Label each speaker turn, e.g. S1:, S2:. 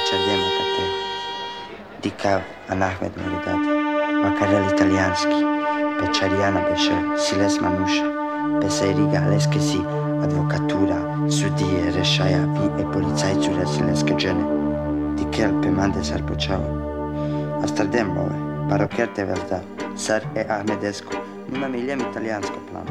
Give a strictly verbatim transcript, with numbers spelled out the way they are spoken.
S1: čardema kate. Dikav Anahmed Moridad, Vakarel italijanski, Pečarijana beše, Siles Manuša, Pesairiga Aleskesi, advokatura, sudije, rešaja, vi e policajcu resileske džene. Dikel pemande sar počao. Amsterdam ove, parokerte velda, sar e Ahmedesco, nima miljem italijansko plan.